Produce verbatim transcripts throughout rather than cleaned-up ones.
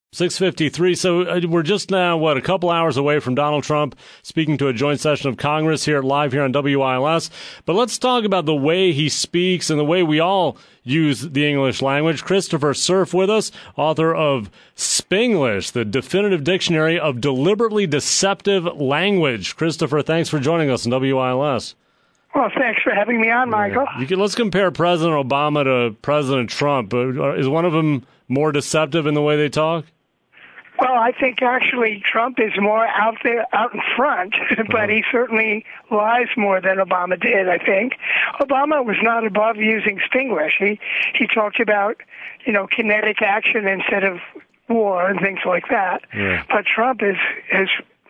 six fifty-three. So uh, we're just now, what, a couple hours away from Donald Trump speaking to a joint session of Congress here live here on W I L S. But let's talk about the way he speaks and the way we all use the English language. Christopher Surf with us, author of Spanglish, the definitive dictionary of deliberately deceptive language. Christopher, thanks for joining us on W I L S. Well, thanks for having me on, Michael. Yeah. You can, let's compare President Obama to President Trump. Uh, is one of them more deceptive in the way they talk? Well, I think actually Trump is more out there, out in front, but uh-huh. he certainly lies more than Obama did, I think. Obama was not above using Spanglish. He, he talked about, you know, kinetic action instead of war and things like that. Yeah. But Trump is, has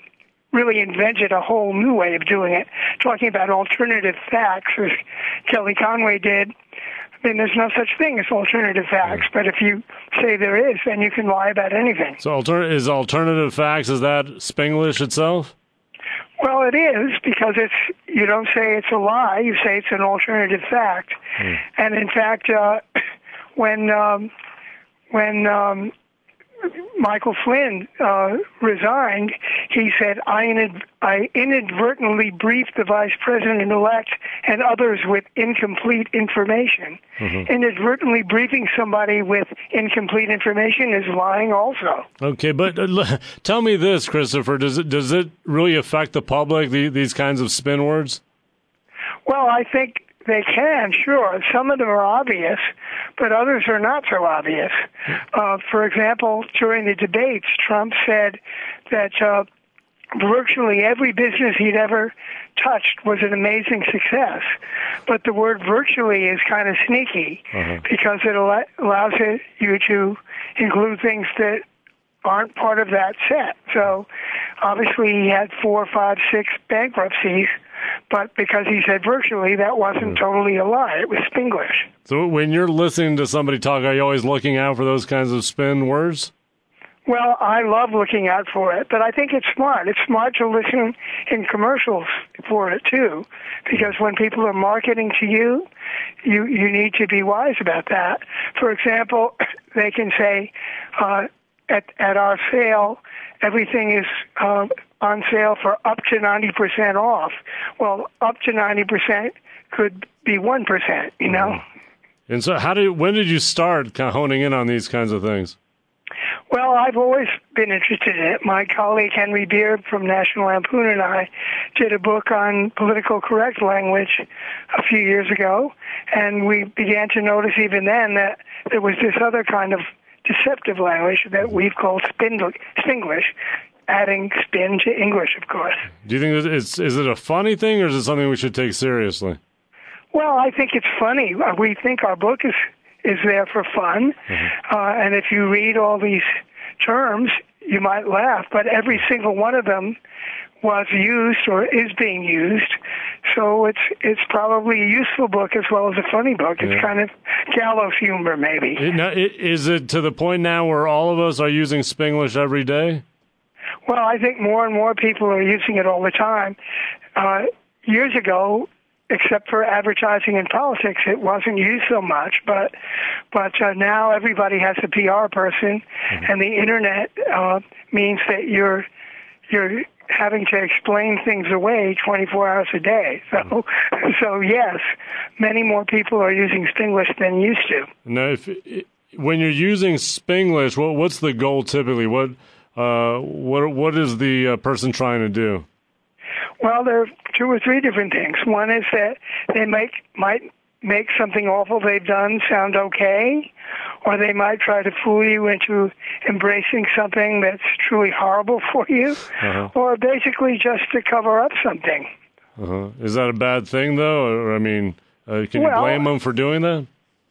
really invented a whole new way of doing it, talking about alternative facts, as Kelly Conway did. I mean, there's no such thing as alternative facts, but if you say there is, then you can lie about anything. So alter- is alternative facts, is that Spanglish itself? Well, it is, because it's you don't say it's a lie, you say it's an alternative fact. Hmm. And in fact, uh, when um, when um, Michael Flynn uh, resigned, he said, I, inad- I inadvertently briefed the vice president-elect and others with incomplete information. Mm-hmm. Inadvertently briefing somebody with incomplete information is lying also. Okay, but uh, tell me this, Christopher. Does it does it really affect the public, the, these kinds of spin words? Well, I think they can, sure. Some of them are obvious, but others are not so obvious. Uh, for example, during the debates, Trump said that uh, virtually every business he'd ever touched was an amazing success. But the word virtually is kind of sneaky uh-huh. because it al- allows it, you to include things that aren't part of that set. So obviously he had four, five, six bankruptcies, but because he said virtually, that wasn't totally a lie. It was Spanglish. So when you're listening to somebody talk, are you always looking out for those kinds of spin words? Well, I love looking out for it, but I think it's smart. It's smart to listen in commercials for it, too, because when people are marketing to you, you, you need to be wise about that. For example, they can say, uh, at, at our sale, everything is uh, on sale for up to ninety percent off. Well, up to ninety percent could be one percent, you know? And so how did, when did you start kind of honing in on these kinds of things? Well, I've always been interested in it. My colleague Henry Beard from National Lampoon and I did a book on political correct language a few years ago, and we began to notice even then that there was this other kind of deceptive language that we've called Spanglish, adding spin to English, of course. Do you think it's, is it a funny thing, or is it something we should take seriously? Well, I think it's funny. We think our book is, is there for fun, mm-hmm. uh, and if you read all these terms, you might laugh, but every single one of them was used or is being used, so it's it's probably a useful book as well as a funny book. It's yeah. kind of gallows humor, maybe. It, now, it, is it to the point now where all of us are using Spanglish every day? Well, I think more and more people are using it all the time. Uh, years ago, except for advertising and politics, it wasn't used so much, but but uh, now everybody has a P R person, mm-hmm. and the internet uh, means that you're you're having to explain things away twenty-four hours a day. So, mm-hmm. so yes, many more people are using Spanglish than used to. Now, if when you're using Spanglish, what what's the goal typically? What uh, what what is the uh, person trying to do? Well, there are two or three different things. One is that they make might make something awful they've done sound okay, or they might try to fool you into embracing something that's truly horrible for you, uh-huh. or basically just to cover up something. Uh-huh. Is that a bad thing, though? Or, I mean, uh, can well, you blame them for doing that?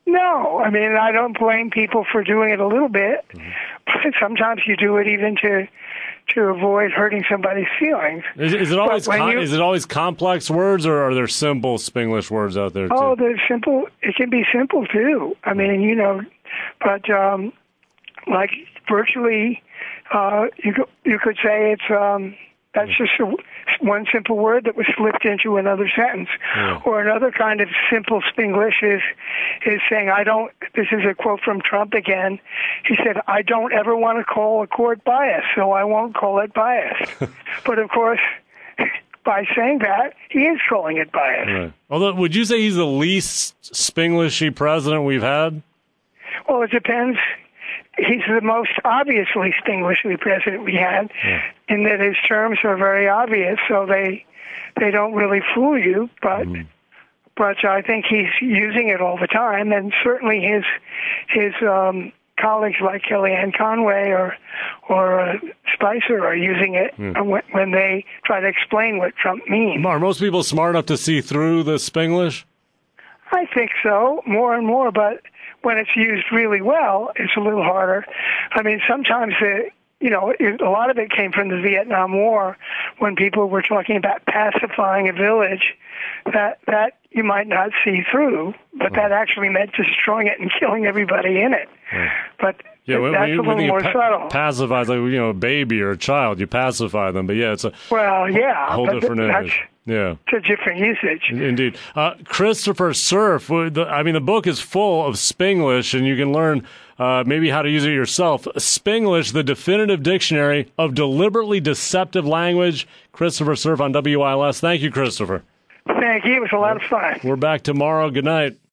No. I mean, I don't blame people for doing it a little bit, mm-hmm. but sometimes you do it even to to avoid hurting somebody's feelings. Is, is it always com- you, is it always complex words, or are there simple Spanglish words out there, too? Oh, there's simple. It can be simple, too. I mean, you know, but um, like virtually, uh, you, you could say it's um, That's just a, one simple word that was slipped into another sentence. Yeah. Or another kind of simple Spanglish is is saying, I don't, this is a quote from Trump again. He said, I don't ever want to call a court biased, so I won't call it biased. But of course, by saying that, he is calling it biased. Right. Although, would you say he's the least Spanglishy president we've had? Well, it depends. He's the most obviously Spanglishy president we had, yeah. in that his terms are very obvious, so they they don't really fool you. But mm. but I think he's using it all the time, and certainly his his um, colleagues like Kellyanne Conway or or uh, Spicer are using it mm. when, when they try to explain what Trump means. Are most people smart enough to see through the Spanglish? I think so, more and more, but when it's used really well, it's a little harder. I mean, sometimes, it, you know, it, a lot of it came from the Vietnam War when people were talking about pacifying a village. That that you might not see through, but that actually meant destroying it and killing everybody in it. Yeah. But yeah, when, that's when you, a little more pa- subtle. Pacify, like, you know, a baby or a child, you pacify them. But yeah, it's a well, yeah, whole but different that's, image. Yeah, it's a different usage. Indeed. Uh, Christopher Surf, I mean, the book is full of Spanglish, and you can learn uh, maybe how to use it yourself. Spanglish, the definitive dictionary of deliberately deceptive language. Christopher Surf on W I L S. Thank you, Christopher. Thank you. It was a lot of fun. We're back tomorrow. Good night.